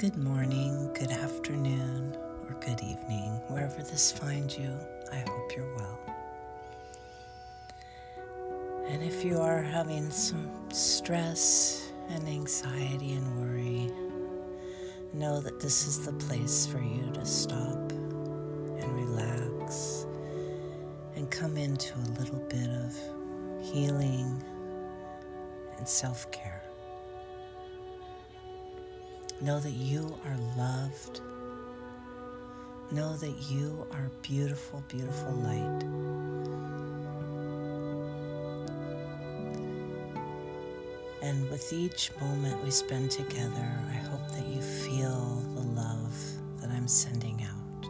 Good morning, good afternoon, or good evening, wherever this finds you. I hope you're well. And if you are having some stress and anxiety and worry, know that this is the place for you to stop and relax and come into a little bit of healing and self-care. Know that you are loved. Know that you are beautiful, beautiful light. And with each moment we spend together, I hope that you feel the love that I'm sending out.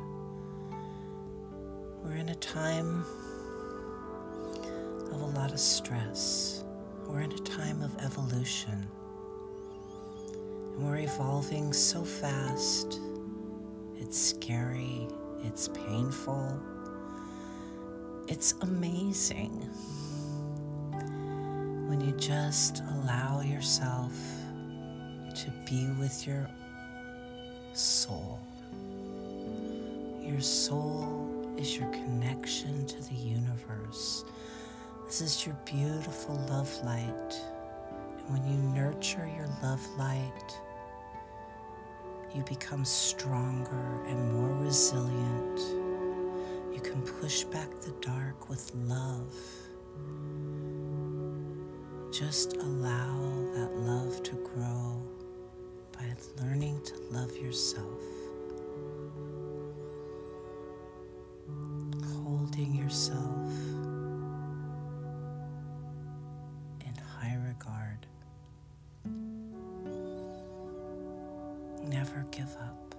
We're in a time of a lot of stress. We're in a time of evolution. And we're evolving so fast. It's scary. It's painful. It's amazing when you just allow yourself to be with your soul. Your soul is your connection to the universe. This is your beautiful love light. And when you nurture your love light, you become stronger and more resilient. You can push back the dark with love. Just allow that love to grow by learning to love yourself. Holding yourself in high regard. Never give up.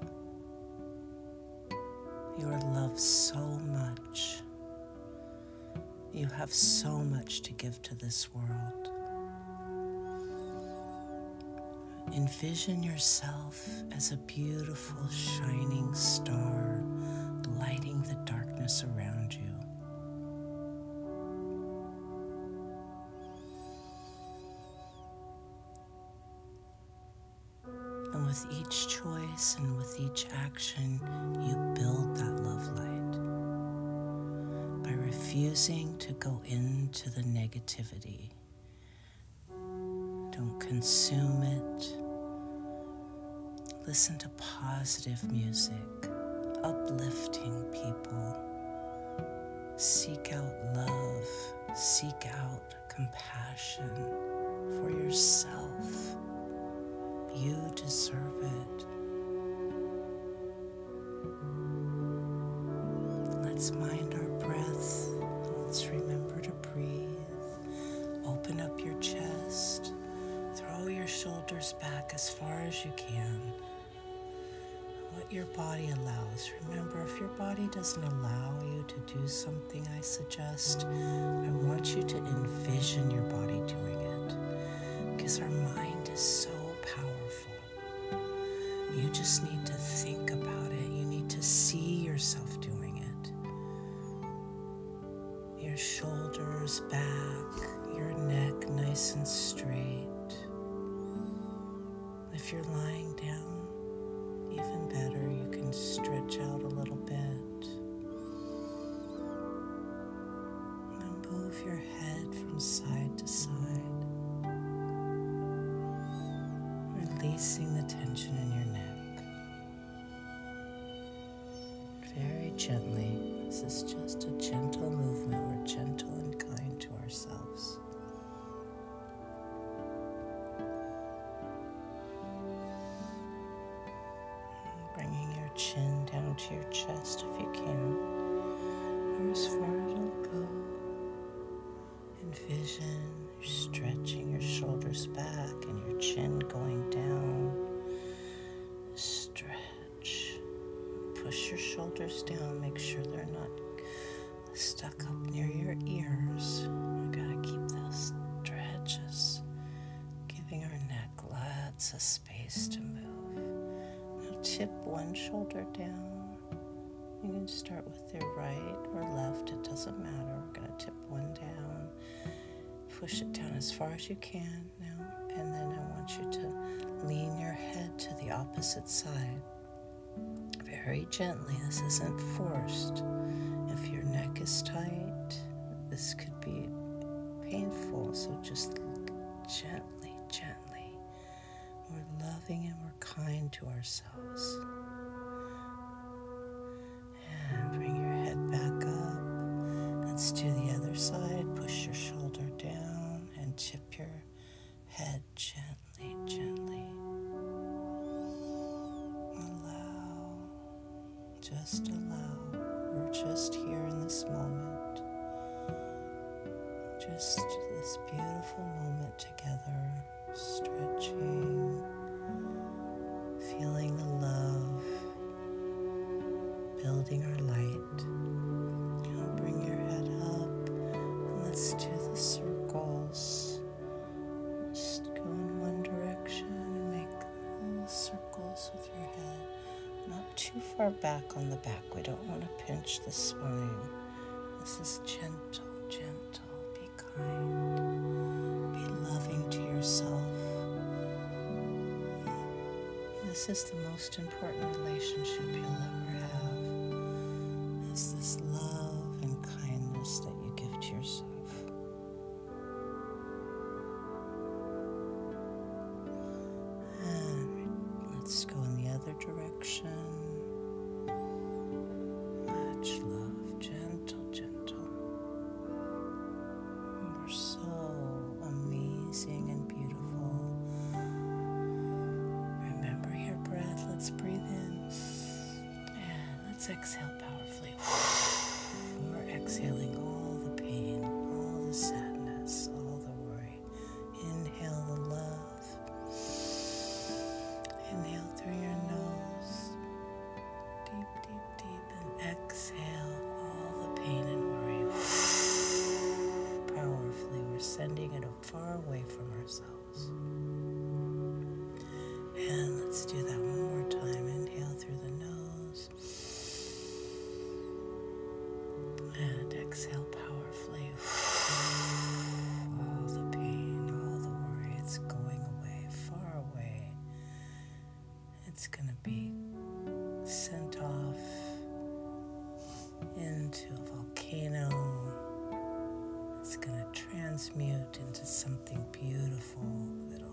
You are loved so much. You have so much to give to this world. Envision yourself as a beautiful, shining star lighting the darkness around you. And with each choice and with each action, you build that love light by refusing to go into the negativity. Don't consume it. Listen to positive music, uplifting people. Seek out love. Seek out compassion for yourself. You deserve it. Let's mind our breath. Let's remember to breathe. Open up your chest. Throw your shoulders back as far as you can. What your body allows. Remember, if your body doesn't allow you to do something I suggest, I want you to envision your body doing it. Because our mind is so powerful. You just need to think about it. You need to see yourself doing it. Your shoulders back, your neck nice and straight. If you're lying down, even better, you can stretch out a little bit. And move your head from side to side, releasing the tension in your neck. Very gently. This is just a gentle movement. We're gentle and kind to ourselves. Bringing your chin down to your chest if you can, or as far as it'll go. Envision you're stretching your shoulders back and your chin going down. Stretch. Push your shoulders down. Make sure they're not stuck up near your ears. We gotta keep those stretches, giving our neck lots of space to move. Tip one shoulder down. You can start with your right or left, it doesn't matter. We're going to tip one down. Push it down as far as you can now. And then I want you to lean your head to the opposite side. Very gently, this isn't forced. If your neck is tight, this could be painful, so just gently, gently. We're loving and we're kind to ourselves. And bring your head back up. Let's do the other side. Push your shoulder down and tip your head gently, gently. Allow, just allow. We're just here in this moment. Just this beautiful moment together, stretching, feeling the love, building our light. Now bring your head up and let's do the circles. Just go in one direction and make little circles with your head. Not too far back on the back. We don't want to pinch the spine. This is gentle, gentle. Be kind. Be loving to yourself. This is the most important relationship you'll ever have. Is this love and kindness that you give to yourself. And let's go in the other direction. Much love, gentle, gentle. We're so amazing and beautiful. Remember your breath. Let's breathe in. And let's exhale powerfully. We're exhaling all the pain, all the sadness, all the worry. Inhale the love. Inhale through your nose. Deep, deep, deep. And exhale all the pain and worry. Powerfully, we're sending it far away from ourselves. And let's do that one more time. Inhale through the nose. And exhale powerfully. All the pain, all the worry, it's going away, far away. It's going to be sent off into a volcano. It's going to transmute into something beautiful that'll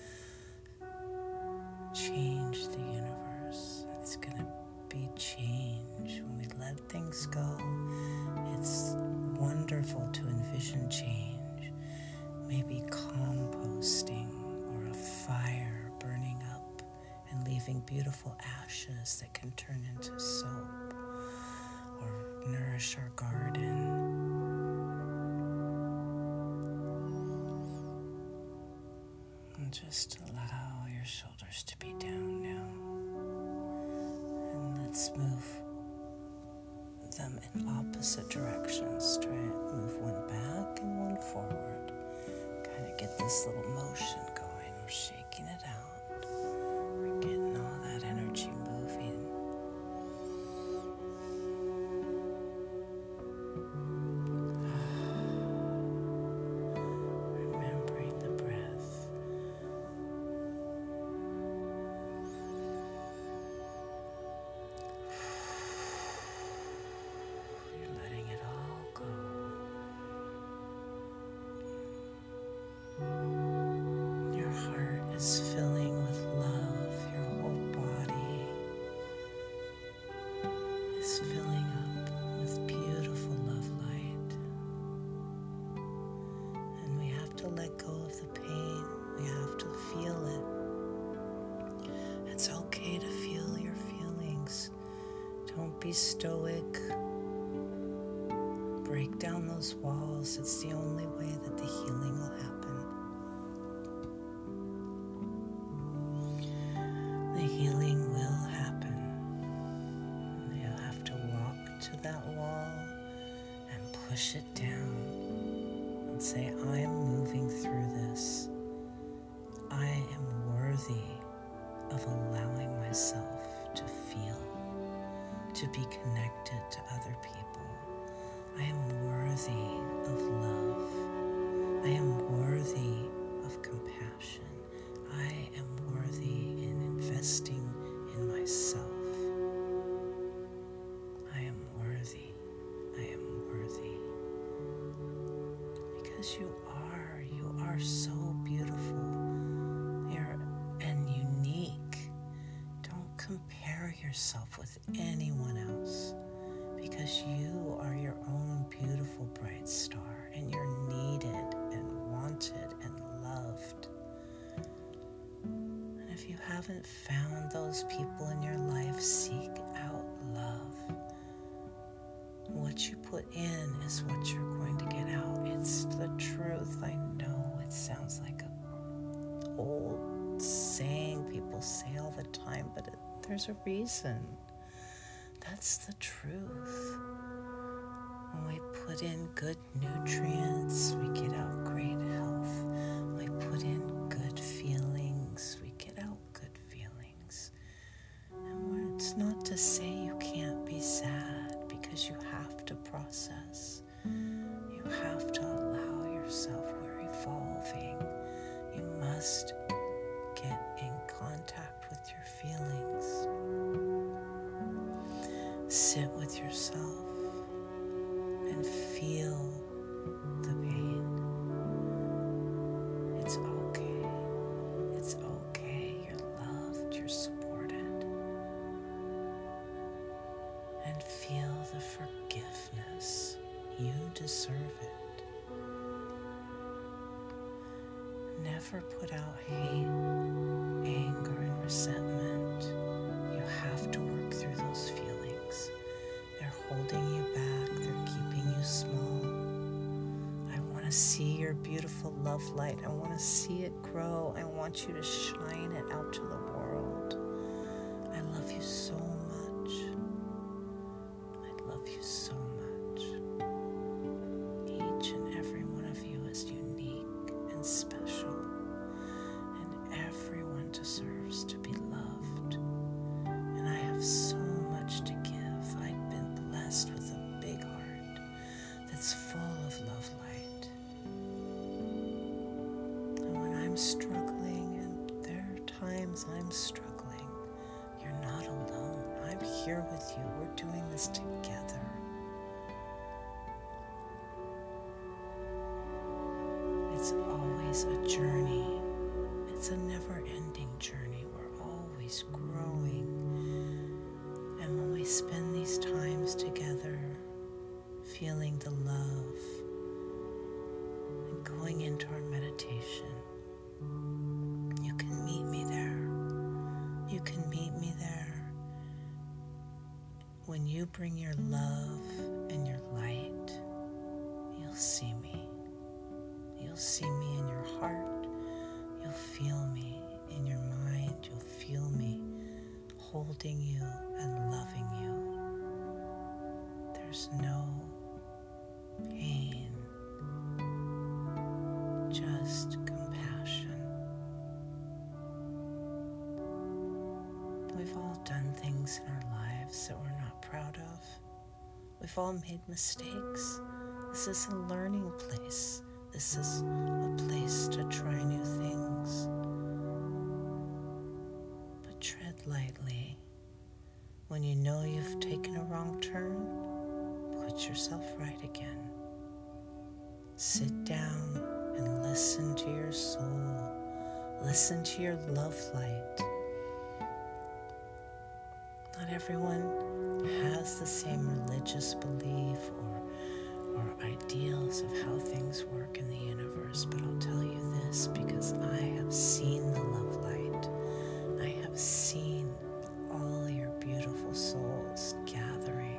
change the universe. It's going to be change. When we let things go, it's wonderful to envision change. Maybe composting or a fire burning up and leaving beautiful ashes that can turn into soap or nourish our garden. And just allow your shoulders to be down now. And let's move them in opposite directions. Try and move one back and one forward. Kind of get this little motion going. We're shaking it out. We're getting all that energy moving. Remembering the breath. You're letting it all go. Your heart is filling with love. Your whole body is filling up with beautiful love light. And we have to let go of the pain. We have to feel it. It's okay to feel your feelings. Don't be stoic. Break down those walls. It's the only way that the healing will happen. The healing will happen. You'll have to walk to that wall and push it down and say, I am moving through this. I am worthy of allowing myself to feel, to be connected to other people. I am worthy of love. I am worthy of compassion. I am worthy in investing because you are so beautiful and unique. Don't compare yourself with anyone else, because you are your own beautiful bright star, and you're needed and wanted and loved. And if you haven't found those people in your life, seek out love. What you put in is what you're going to get out. It's the truth. I know it sounds like an old saying people say all the time, but there's a reason. That's the truth. When we put in good nutrients, we get out great health. When we put in good feelings, we get out good feelings. And it's not to say you can't be sad, because you have to process. You have to allow yourself. We're evolving. You must get in contact with your feelings. Sit with yourself and feel the pain. It's okay. It's okay. You're loved. You're supported. And feel the forgiveness. You deserve it. Never put out hate, anger, and resentment. You have to work through those feelings. They're holding you back. They're keeping you small. I want to see your beautiful love light. I want to see it grow. I want you to shine it out to the world. I love you so much. I love you so much. Each and every one of you is unique and special, and everyone deserves to be loved. And I have so much to give. I've been blessed with a big heart that's full of love light. And when I'm struggling, and there are times I'm struggling, you're not alone. I'm here with you. We're doing this together. It's always a journey. It's a never-ending journey. We're always growing. And when we spend these times together, feeling the love and going into our meditation, you can meet me there. You can meet me there. When you bring your love and your light, you'll see me. You'll see me in your heart. You'll feel me in your mind. You'll feel me holding you and loving you. There's no pain, just compassion. We've all done things in our lives that we're not proud of. We've all made mistakes. This is a learning place. This is a place to try new things. But tread lightly. When you know you've taken a wrong turn, put yourself right again. Sit down and listen to your soul. Listen to your love light. Not everyone has the same religious belief or ideals of how things work in the universe, but I'll tell you this, because I have seen the love light. I have seen all your beautiful souls gathering.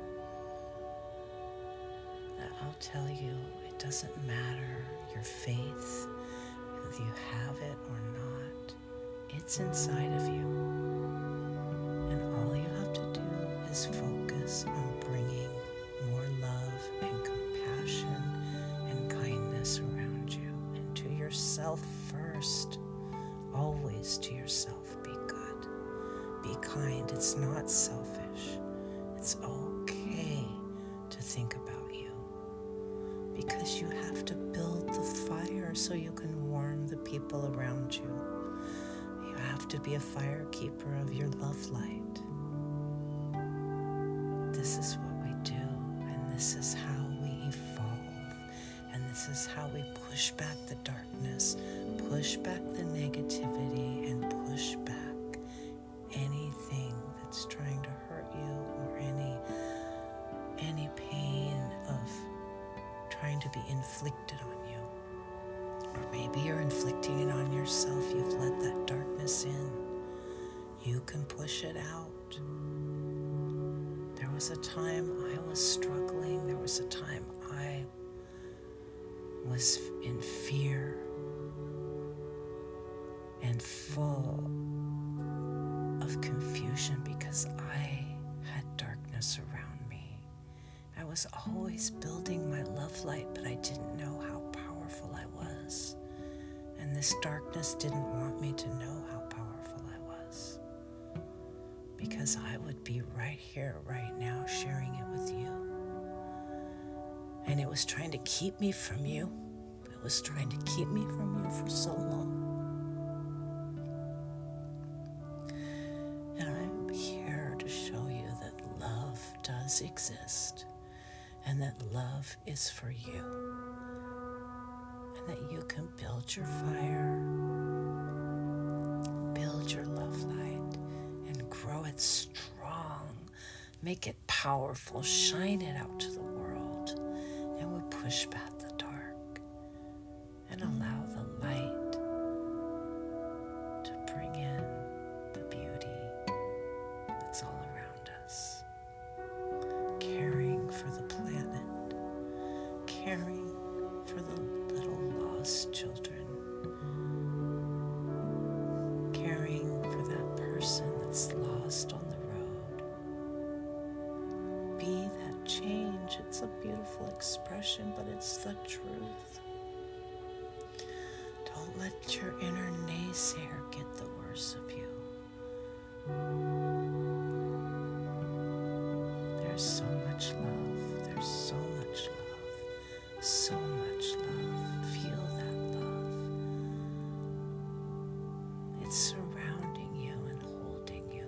I'll tell you, it doesn't matter your faith, whether you have it or not. It's inside of you. And all you have to do is focus on bringing more love and compassion and kindness around you, and to yourself first. Always to yourself. Be good. Be kind. It's not selfish. It's okay to think about you, because you have to build the fire so you can warm the people around you. You have to be a fire keeper of your love light. This is what we do, and this is how we evolve, and this is how we push back the darkness, push back the negativity, and push back anything that's trying to hurt you, or any pain of trying to be inflicted on you. Or maybe you're inflicting it on yourself. You've let that darkness in. You can push it out. There was a time I was struggling. There was a time I was in fear and full of confusion because I had darkness around me. I was always building my love light, but I didn't know how powerful I was. And this darkness didn't want me to know how powerful I was, because I would be right here, right now, sharing it with you. And it was trying to keep me from you. It was trying to keep me from you for so long. And I'm here to show you that love does exist, and that love is for you, and that you can build your fire, build your love light, and grow it strong, make it powerful, shine it out to the world, and we push back the dark and allow the light to bring in the beauty that's all around us. Caring for the planet, caring for the little lost children, caring for that person that's lost on the road. Be that change. It's a beautiful expression, but it's the truth. Don't let your inner naysayer get the worst of you. There's so much love. There's so much love. So much love. Feel that love. It's surrounding you and holding you.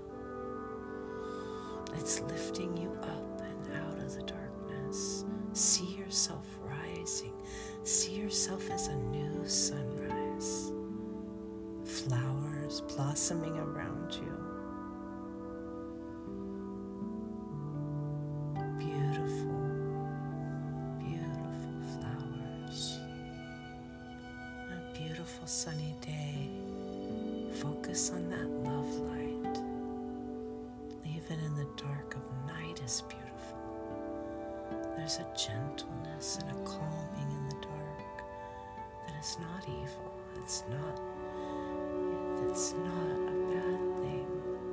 It's lifting you up and out of the darkness. See yourself rising. See yourself as a new sunrise. Flowers blossoming around you. Beautiful, beautiful flowers. A beautiful sunny day. Focus on that love light. Even in the dark of night is beautiful. There's a gentleness and a calming in the dark that is not evil. It's not a bad thing.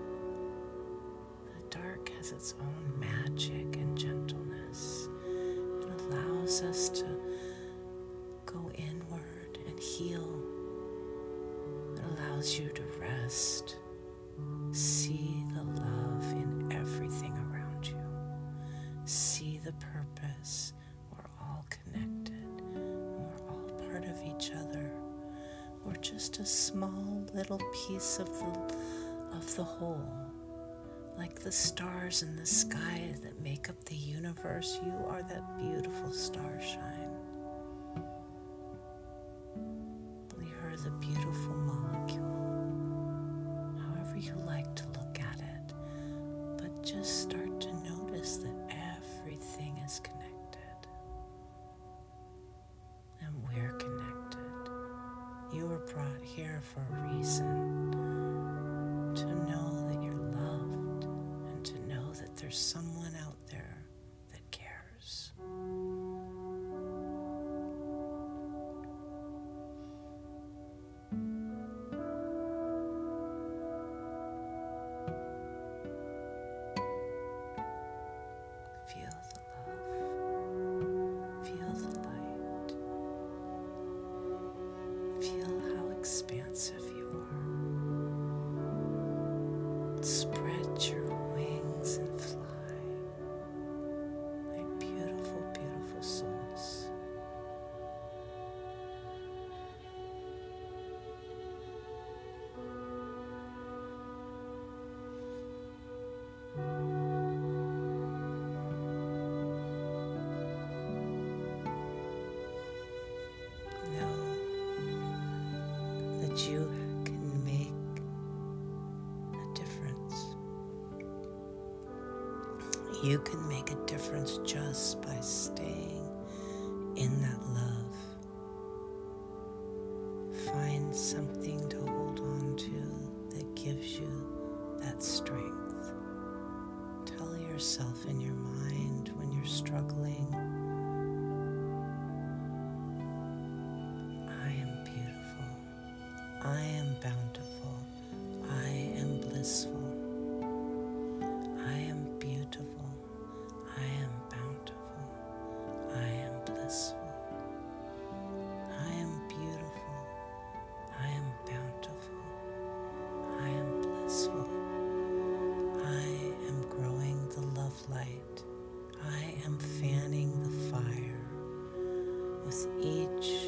The dark has its own magic and gentleness. It allows us to go inward and heal. It allows you to rest. See the love in everything around you. See the purpose. We're all connected. We're all part of each other. We're just a small little piece of the whole. Like the stars in the sky that make up the universe, you are that beautiful starshine. You are the beautiful molecule. However you like to look at it, but just start to notice that everything is connected. And we're connected. You were brought here for a reason, to know that you're loved and to know that there's someone out there that cares. Feel the love. Feel the light. Feel how expansive you are. Spread your wings and fly. My beautiful, beautiful souls. that you can make a difference. You can make a difference just by staying in that love. Find something to hold on to that gives you that strength. Tell yourself in your mind when you're struggling, I am beautiful, I am bountiful, I am blissful, I am beautiful, I am bountiful, I am blissful, I am beautiful, I am bountiful, I am blissful, I am growing the love light, I am fanning the fire. With each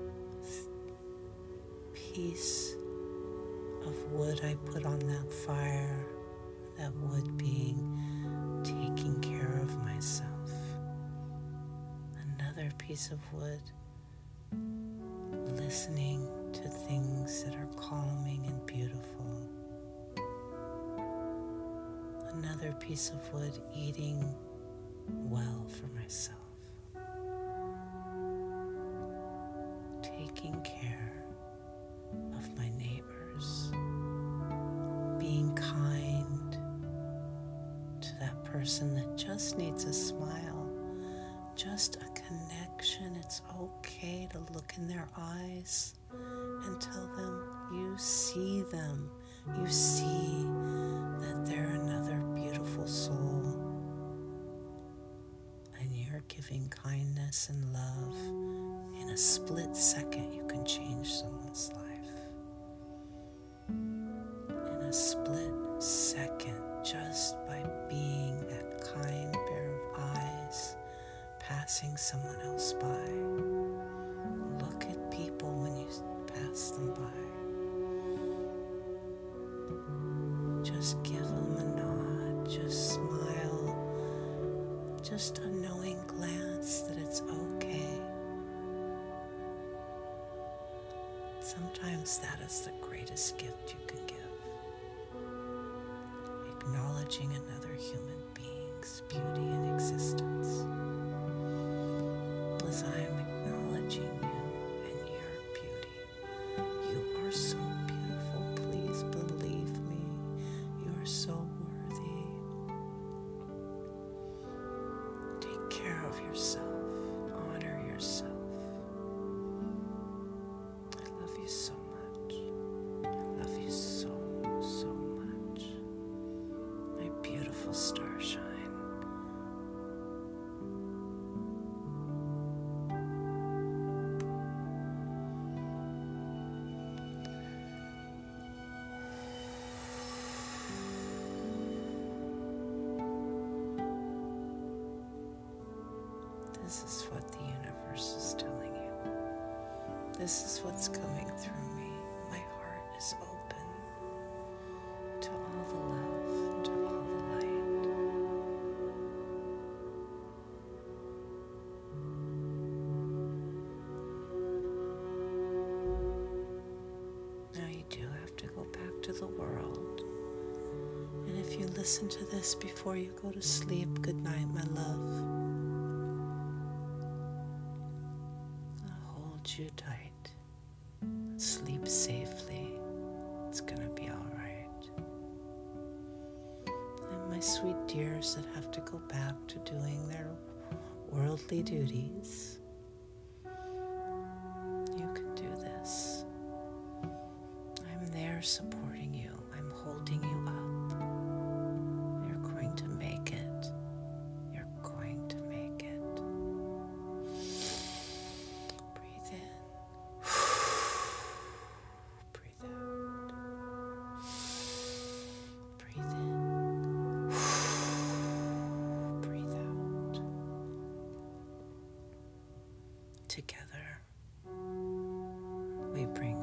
piece of wood I put on that fire, that wood being taking care of myself. Another piece of wood, listening to things that are calming and beautiful. Another piece of wood, eating well for myself. Taking care of my neighbors. Being kind to that person that just needs a smile, just a connection. It's okay to look in their eyes and tell them you see them. You see that they're another beautiful soul, and you're giving kindness and love. In a split second, you can change someone's life. In a split second, just by being that kind pair of eyes, passing someone else by. Look at people when you pass them by. Just give them a nod, just smile, just a knowing glance that it's okay. Sometimes that is the greatest gift you can give. Acknowledging another human being's beauty and existence. As I am acknowledging you and your beauty. You are so beautiful. Please believe me. You are so worthy. Take care of yourself. Honor yourself. I love you so much. I love you so, so much. My beautiful starshine. This is what the universe is telling you. This is what's coming through me. My heart is open to all the love, to all the light. Now you do have to go back to the world. And if you listen to this before you go to sleep, good night, my love. You tight. Sleep safely. It's gonna be all right. And my sweet dears that have to go back to doing their worldly duties, you can do this. I'm there supporting you. I'm holding you up. You're going to make it. You're going to make it. Breathe in. Breathe out. Breathe in. Breathe out. Together, we bring